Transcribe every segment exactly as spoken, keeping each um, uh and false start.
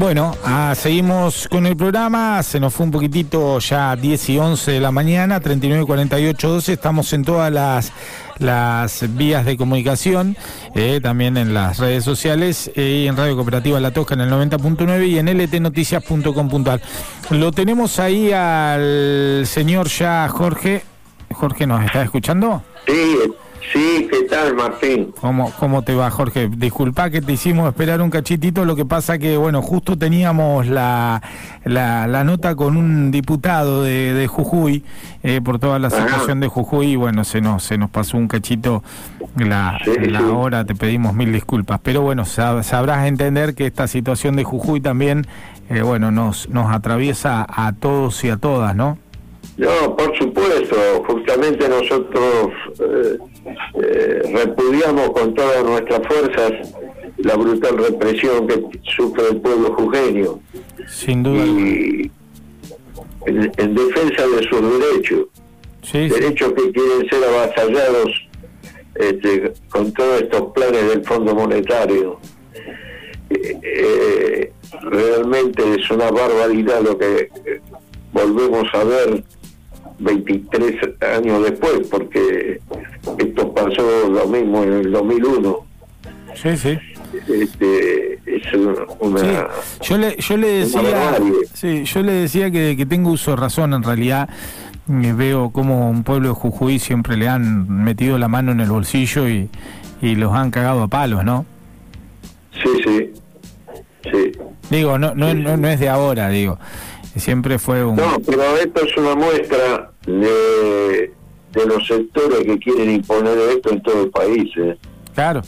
Bueno, ah, seguimos con el programa, se nos fue un poquitito ya diez y once de la mañana, treinta y nueve cuarenta y ocho doce, estamos en todas las, las vías de comunicación, eh, también en las redes sociales, eh, y en Radio Cooperativa La Tosca en el noventa punto nueve y en l t noticias punto com punto a r. Lo tenemos ahí al señor ya Jorge. Jorge, ¿nos está escuchando? Sí, sí, ¿qué tal, Martín? ¿Cómo, cómo te va, Jorge? Disculpa que te hicimos esperar un cachitito, lo que pasa que, bueno, justo teníamos la, la, la nota con un diputado de, de Jujuy, eh, por toda la situación de Jujuy, y bueno, se nos, se nos pasó un cachito la, sí, la sí. hora, te pedimos mil disculpas, pero bueno, sab, sabrás entender que esta situación de Jujuy también, eh, bueno, nos, nos atraviesa a todos y a todas, ¿no? No, por supuesto, justamente nosotros eh, eh, repudiamos con todas nuestras fuerzas la brutal represión que sufre el pueblo jujeño. Sin duda. Y en, en defensa de sus derechos, sí, derechos sí. que quieren ser avasallados este, con todos estos planes del Fondo Monetario. Eh, eh, realmente es una barbaridad lo que eh, volvemos a ver veintitrés años después, porque esto pasó lo mismo en el dos mil uno. Sí, sí. Este, es una, sí. Yo le, yo le decía, sí, yo le decía que, que tengo uso de razón. En realidad, eh, veo como un pueblo de Jujuy siempre le han metido la mano en el bolsillo y, y los han cagado a palos, ¿no? Sí, sí, sí. Digo, no, no, no, no es de ahora, digo. Siempre fue un... No, pero esto es una muestra de, de los sectores que quieren imponer esto en todo el país. ¿eh? Claro.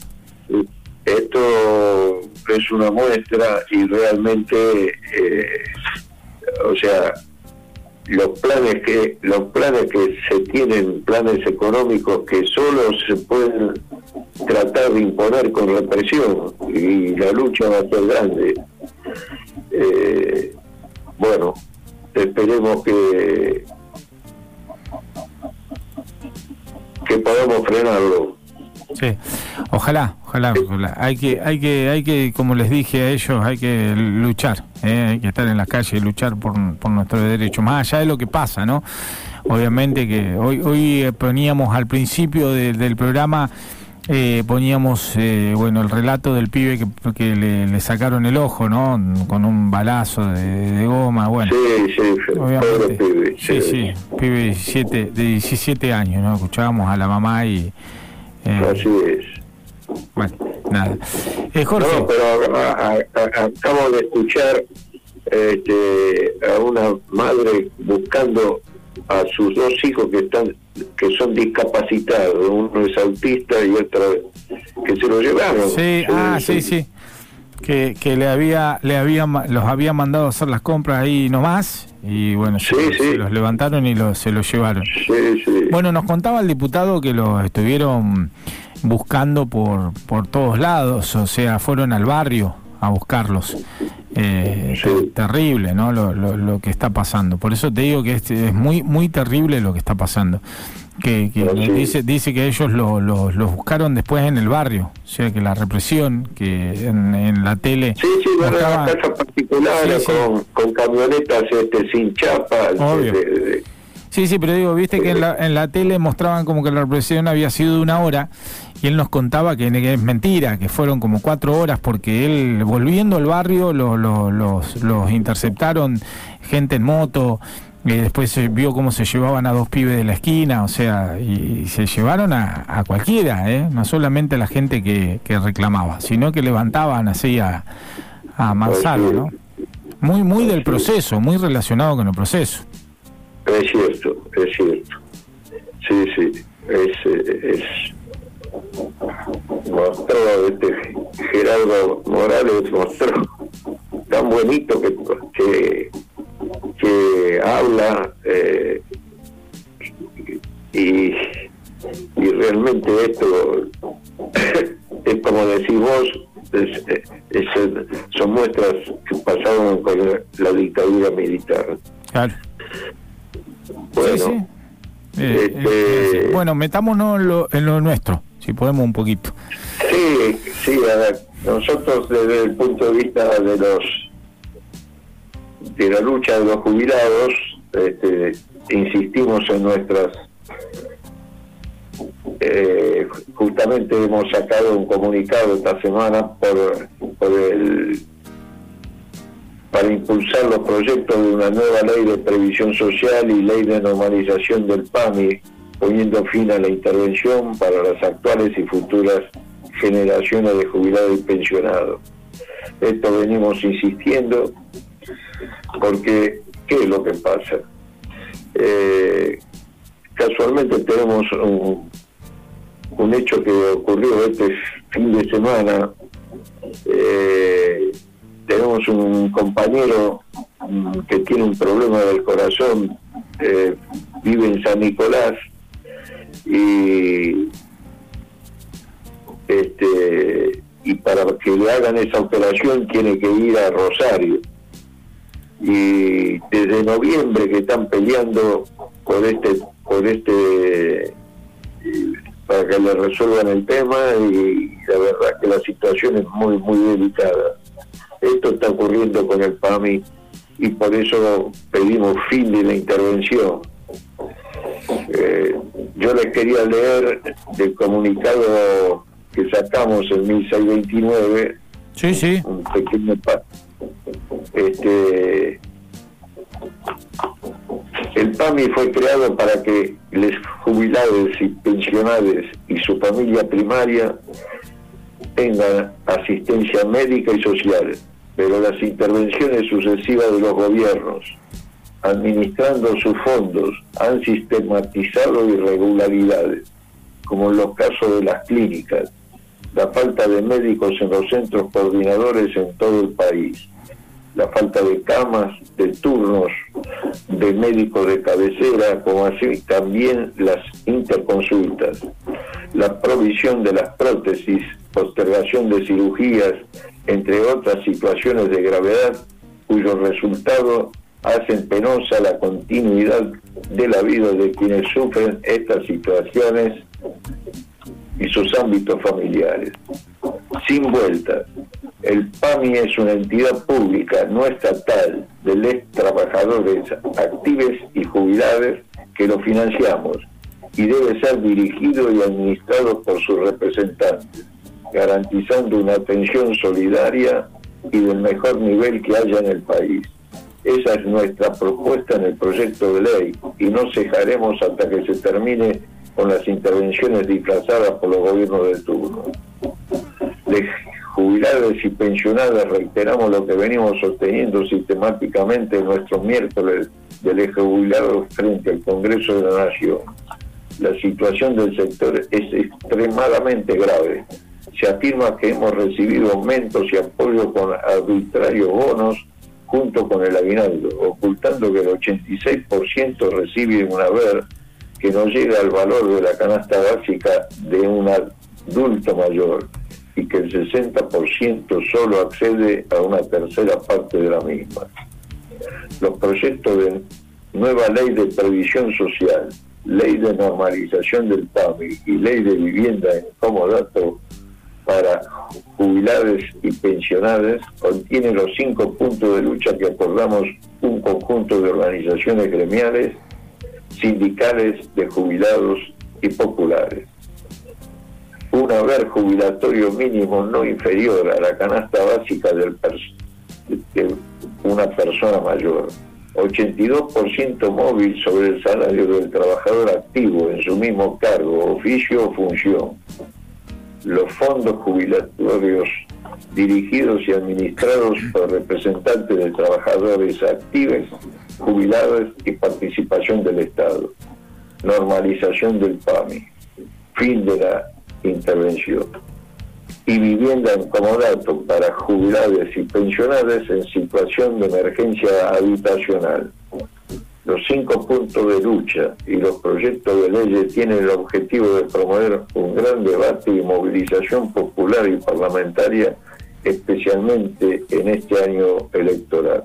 Esto es una muestra y realmente, eh, o sea, los planes que los planes que se tienen, planes económicos que solo se pueden tratar de imponer con represión, y la lucha va a ser grande. Eh, Bueno, esperemos que que podamos frenarlo. Sí, ojalá, ojalá, ojalá. Hay que, hay que, hay que, como les dije a ellos, hay que luchar, ¿eh? Hay que estar en las calles y luchar por, por nuestros derechos, más allá de lo que pasa, ¿no? Obviamente que hoy, hoy poníamos al principio de, del programa. Eh, poníamos, eh, bueno, el relato del pibe que, que le, le sacaron el ojo, ¿no? Con un balazo de, de goma, bueno. Sí, sí, obviamente. Pibe, sí, sí, sí, pibe de diecisiete, de diecisiete años, ¿no? Escuchábamos a la mamá y... Eh, Así es. Bueno, nada. Eh, Jorge. No, pero a, a, a, acabo de escuchar este, a una madre buscando a sus dos hijos que están que son discapacitados, uno es autista y otro que se lo llevaron. Sí, ah, sí, sí, que que le había le había los había mandado a hacer las compras ahí nomás y bueno, sí, se, sí. se los levantaron y los, se los llevaron. Sí, sí. Bueno, nos contaba el diputado que los estuvieron buscando por por todos lados, o sea, fueron al barrio a buscarlos. Eh, sí. ter- terrible, ¿no? Lo, lo, lo que está pasando. Por eso te digo que es, es muy muy terrible lo que está pasando. Que, que sí. dice dice que ellos los lo, lo buscaron después en el barrio, o sea que la represión que en, en la tele. Sí, sí, van a las casas particulares sí, con, sí. con camionetas este, sin chapa. Obvio. De, de, de... Sí, sí, pero digo, viste que en la, en la tele mostraban como que la represión había sido de una hora. Y él nos contaba que es mentira, que fueron como cuatro horas, porque él, volviendo al barrio, lo, lo, los, los interceptaron gente en moto, y después se vio cómo se llevaban a dos pibes de la esquina, o sea, y, y se llevaron a, a cualquiera, ¿eh? No solamente a la gente que, que reclamaba, sino que levantaban así a, a Manzano, ¿no? Muy, muy del proceso, muy relacionado con el proceso. Es cierto, es cierto. Sí, sí, es... es... mostró este Gerardo Morales, mostró tan bonito que que, que habla eh, y, y realmente esto es como decís vos, es, es, son muestras que pasaron con la, la dictadura militar. Claro. Bueno, sí, sí. Eh, este... eh, bueno, metámonos en lo, en lo nuestro, si podemos un poquito. Sí, sí, a ver, nosotros desde el punto de vista de los de la lucha de los jubilados, este, insistimos en nuestras... Eh, justamente hemos sacado un comunicado esta semana por, por el para impulsar los proyectos de una nueva ley de previsión social y ley de normalización del P A M I, poniendo fin a la intervención para las actuales y futuras generaciones de jubilados y pensionados. Esto venimos insistiendo porque, ¿qué es lo que pasa? Eh, casualmente tenemos un, un hecho que ocurrió este fin de semana. Eh, tenemos un compañero que tiene un problema del corazón, eh, vive en San Nicolás y este y para que le hagan esa operación tiene que ir a Rosario, y desde noviembre que están peleando por este por este para que le resuelvan el tema, y la verdad que la situación es muy muy delicada. Esto está ocurriendo con el P A M I y por eso pedimos fin de la intervención. Eh, yo les quería leer del comunicado que sacamos en mil seiscientos veintinueve. Sí, sí. Un pequeño pa este el P A M I fue creado para que los jubilados y pensionados y su familia primaria tengan asistencia médica y social, pero las intervenciones sucesivas de los gobiernos administrando sus fondos han sistematizado irregularidades, como en los casos de las clínicas, la falta de médicos en los centros coordinadores en todo el país, la falta de camas, de turnos, de médicos de cabecera, como así también las interconsultas, la provisión de las prótesis, postergación de cirugías, entre otras situaciones de gravedad, cuyos resultados hacen penosa la continuidad de la vida de quienes sufren estas situaciones y sus ámbitos familiares. Sin vuelta, el P A M I es una entidad pública no estatal de los trabajadores activos y jubilados que lo financiamos, y debe ser dirigido y administrado por sus representantes, garantizando una atención solidaria y del mejor nivel que haya en el país. Esa es nuestra propuesta en el proyecto de ley, y no cejaremos hasta que se termine con las intervenciones disfrazadas por los gobiernos de turno. Les jubilados y pensionados reiteramos lo que venimos sosteniendo sistemáticamente en nuestros miércoles del eje jubilado frente al Congreso de la Nación. La situación del sector es extremadamente grave. Se afirma que hemos recibido aumentos y apoyo con arbitrarios bonos junto con el aguinaldo, ocultando que el ochenta y seis por ciento recibe un haber que no llega al valor de la canasta básica de un adulto mayor, y que el sesenta por ciento solo accede a una tercera parte de la misma. Los proyectos de nueva ley de previsión social, ley de normalización del P A M I y ley de vivienda en comodato para jubilados y pensionados contienen los cinco puntos de lucha que acordamos un conjunto de organizaciones gremiales, sindicales, de jubilados y populares. Un haber jubilatorio mínimo no inferior a la canasta básica del de una persona mayor, ochenta y dos por ciento móvil sobre el salario del trabajador activo en su mismo cargo, oficio o función. Los fondos jubilatorios dirigidos y administrados por representantes de trabajadores activos, jubilados y participación del Estado. Normalización del P A M I. Fin de la intervención. Y vivienda en comodato para jubilados y pensionados en situación de emergencia habitacional. Los cinco puntos de lucha y los proyectos de leyes tienen el objetivo de promover un gran debate y movilización popular y parlamentaria, especialmente en este año electoral.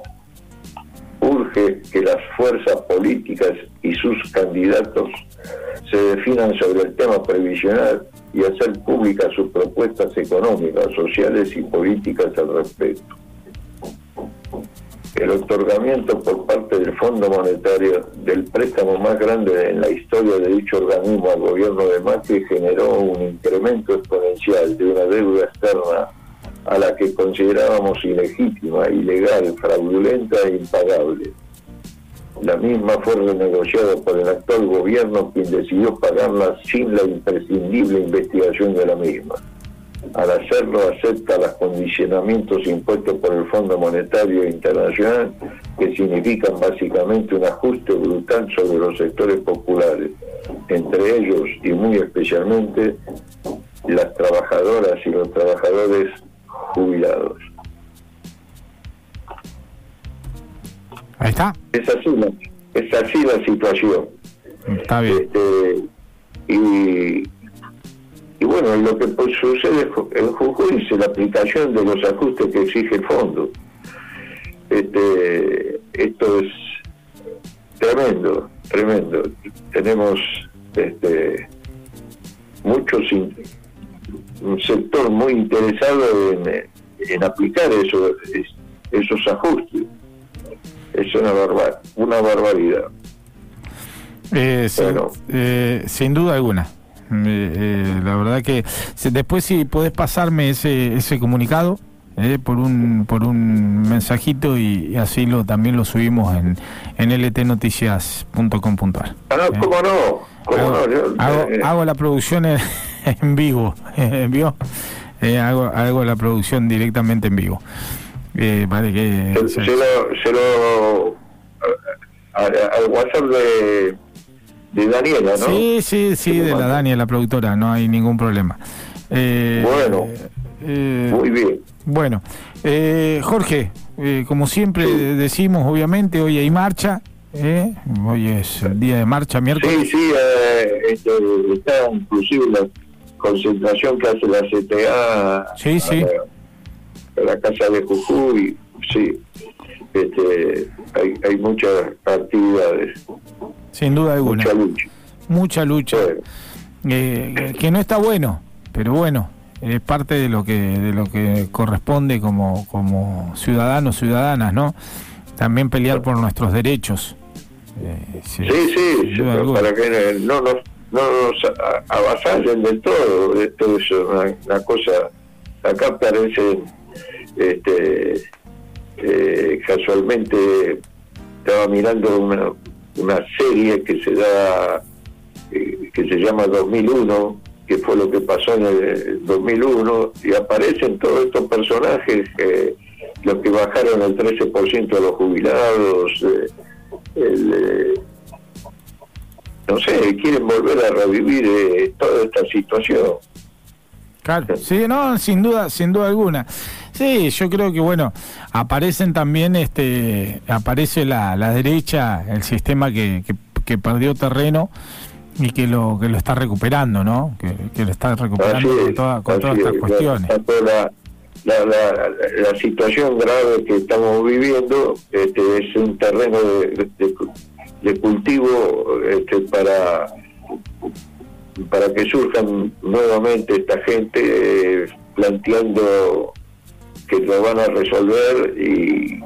Urge que las fuerzas políticas y sus candidatos se definan sobre el tema previsional y hacer públicas sus propuestas económicas, sociales y políticas al respecto. el otorgamiento por parte del Fondo Monetario del préstamo más grande en la historia de dicho organismo al gobierno de Macri generó un incremento exponencial de una deuda externa a la que considerábamos ilegítima, ilegal, fraudulenta e impagable. La misma fue renegociada por el actual gobierno, quien decidió pagarla sin la imprescindible investigación de la misma. Al hacerlo, acepta los condicionamientos impuestos por el Fondo Monetario Internacional, que significan básicamente un ajuste brutal sobre los sectores populares, entre ellos y muy especialmente las trabajadoras y los trabajadores jubilados. Ahí está. Es así la, es así la situación. Está bien. Este, y, y bueno, lo que pues, sucede en Jujuy es la aplicación de los ajustes que exige el fondo. Este, esto es tremendo, tremendo. Tenemos este, muchos, un sector muy interesado en, en aplicar eso, esos ajustes. Es una, barbar, una barbaridad. Eh, sí, bueno. eh, sin duda alguna. Eh, eh, la verdad que si, después si podés pasarme ese ese comunicado eh, por un por un mensajito y, y así lo también lo subimos en en l t noticias punto com punto a r. Ah, no, ¿cómo no? ¿Cómo hago, no? Yo, hago, eh, hago la producción en, en vivo, ¿vio? Eh, hago hago la producción directamente en vivo. Eh, vale que se, se lo, se lo al WhatsApp de, de Daniela, ¿no? Sí, sí, sí, de la Daniela, la productora, no hay ningún problema. Eh, bueno, eh, muy bien. Bueno, eh, Jorge, eh, como siempre sí. decimos, obviamente, hoy hay marcha, ¿eh? Hoy es el día de marcha, miércoles. Sí, sí, eh, este, está inclusive la concentración que hace la C T A. Sí, sí. La, la casa de Jujuy, sí, este, hay, hay muchas actividades. Sin duda alguna. Mucha lucha. Mucha lucha. Bueno. Eh, que no está bueno, pero bueno, es parte de lo que de lo que corresponde como como ciudadanos, ciudadanas, ¿no? También pelear por nuestros derechos. Eh, sí, sí, sí para que no nos, no nos avasallen del todo. Esto es una, una cosa, acá parece... Este, eh, casualmente estaba mirando una, una serie que se da eh, que se llama dos mil uno, que fue lo que pasó en el dos mil uno, y aparecen todos estos personajes, eh, los que bajaron el trece por ciento de los jubilados, eh, el, eh, no sé, quieren volver a revivir eh, toda esta situación. Claro, sí, no, sin duda, sin duda alguna. Sí, yo creo que bueno, aparecen también, este, aparece la, la derecha, el sistema que, que, que perdió terreno y que lo que lo está recuperando, ¿no? Que, que lo está recuperando es, con, toda, con todas estas es, cuestiones. La, la, la, la situación grave que estamos viviendo este, es un terreno de, de, de cultivo este, para para que surjan nuevamente esta gente eh, planteando que lo van a resolver y,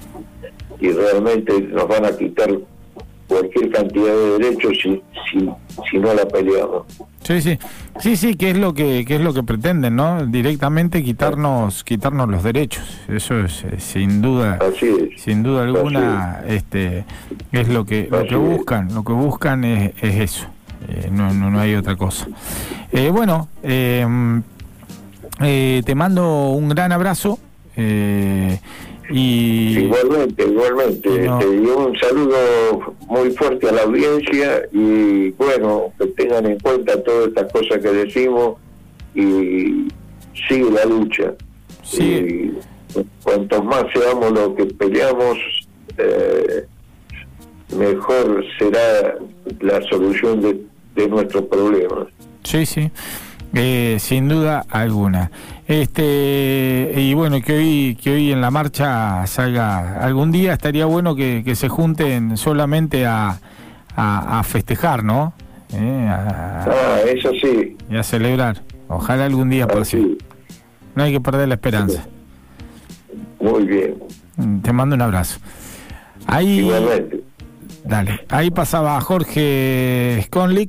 y realmente nos van a quitar cualquier cantidad de derechos si si, si no la peleamos. Sí, sí, sí, sí, que es lo que, que es lo que pretenden, ¿no? Directamente quitarnos, quitarnos los derechos. Eso es, es sin duda, Así es. sin duda alguna, es. este, es lo que, lo que buscan, lo que buscan es, es eso. Eh, no, no, no hay otra cosa. Eh, bueno, eh, eh, te mando un gran abrazo. Eh, y igualmente, igualmente. No. Te digo un saludo muy fuerte a la audiencia y bueno, que tengan en cuenta todas estas cosas que decimos y sigue la lucha. Sí. Y cuantos más seamos los que peleamos, eh, mejor será la solución de, de nuestros problemas. Sí, sí, eh, sin duda alguna. Este y bueno, que hoy que hoy en la marcha salga algún día, estaría bueno que, que se junten solamente a, a, a festejar, ¿no? Eh, a, ah, eso sí. Y a celebrar. Ojalá algún día pase. No hay que perder la esperanza. Muy bien. Te mando un abrazo. Ahí, igualmente. Dale, ahí pasaba Jorge Sconlic.